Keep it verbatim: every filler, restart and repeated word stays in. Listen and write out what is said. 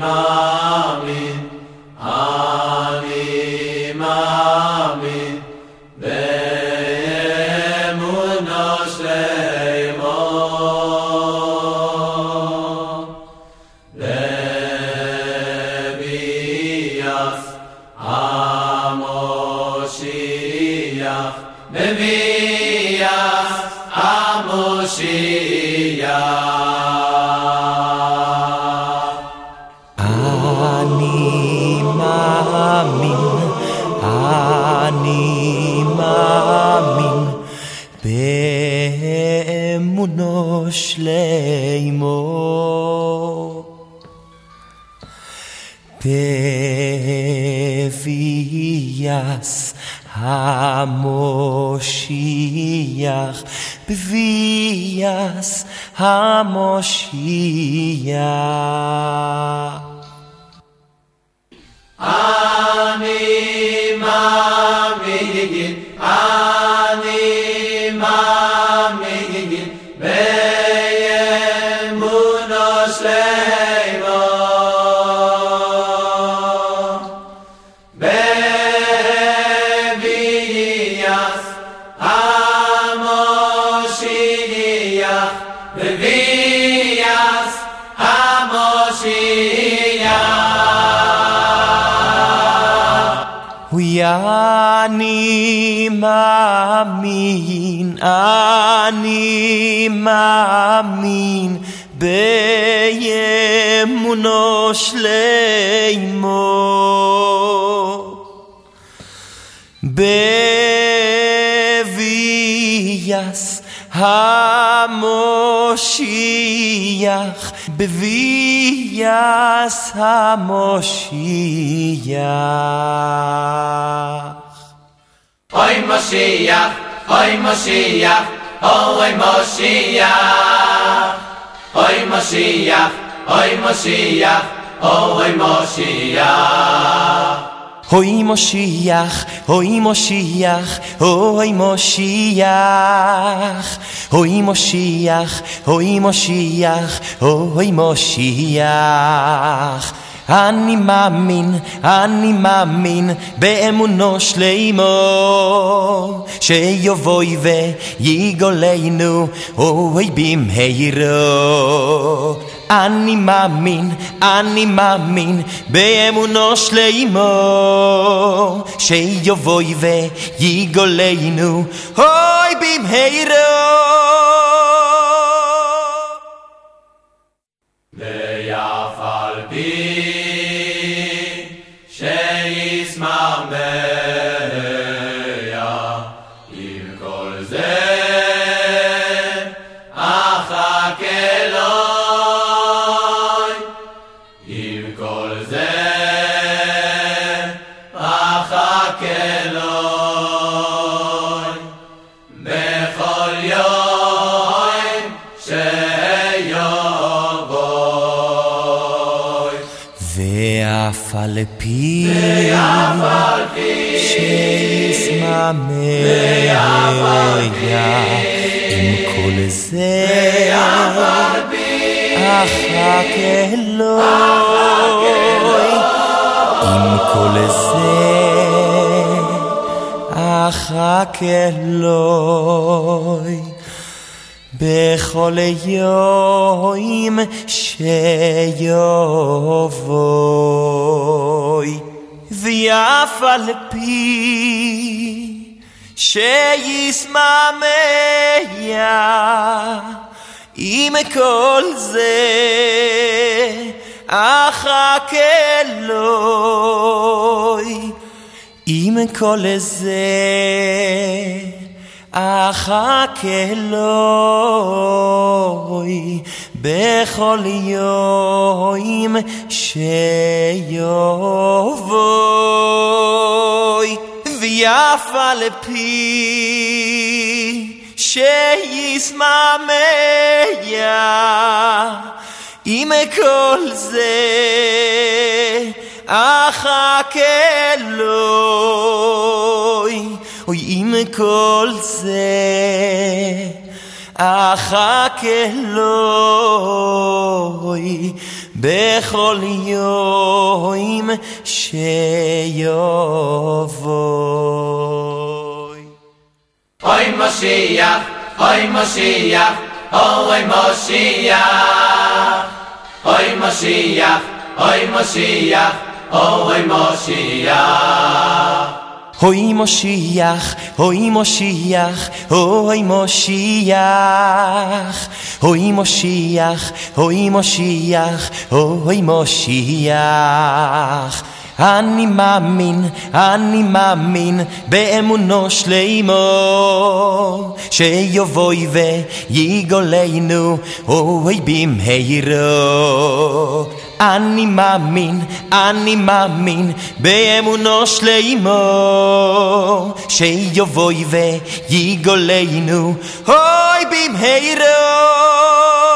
מאמין, אני מאמין באמונה שלמה, בביאת המשיח, בביאת המשיח. אני מאמין, אני מאמין באמונו שלמה, בביאת המשיח, בביאת המשיח. אני מאמין, אני מאמין באמונה שלמה, בביאת המשיח, בביאת המשיח. אני מאמין, אני מאמין באמונו שלמה, בביאת המשיח, בביאת המשיח. אוי משיח, אוי משיח, אוי משיח, אוי משיח, אוי משיח, אוי משיח. Hoy Moshiach, Hoy Moshiach, Hoy Moshiach, Hoy Moshiach, Hoy Moshiach, Hoy Moshiach. אני מאמין, אני מאמין באמונו שלמה, שיבואי ויגולנו אוי במהירו. אני מאמין, אני מאמין באמונו שלמה, שיבואי ויגולנו אוי במהירו. ואף על פי שישמח עם כל זה אחכה לו, עם כל זה אחכה לו, בכל יום שיבוא. ואף על פי שישמח עם כל זה אחכה לו, עם כל זה אחכה לו, בכל יום שיבוא. ואף על פי שישמח עם כל זה אחכה לו, עם כל זה אחכה לו, בכל יום שיבוא. ואף על פי שישמח עם כל זה אחכה לו, אוי עם כל זה אחכה לו בכל יום שיבוא. אוי משיח, אוי משיח, אוי משיח, אוי משיח, אוי משיח, אוי משיח. Hoi Moshiach, Hoi Moshiach, Hoi Moshiach, Hoi Moshiach, Hoi Moshiach, Hoi Moshiach. אני מאמין, אני מאמין באמונו שלמה שיבואי ויגולנו אוי במהירו. אני מאמין, אני מאמין באמונו שלמה שיבואי ויגולנו אוי במהירו.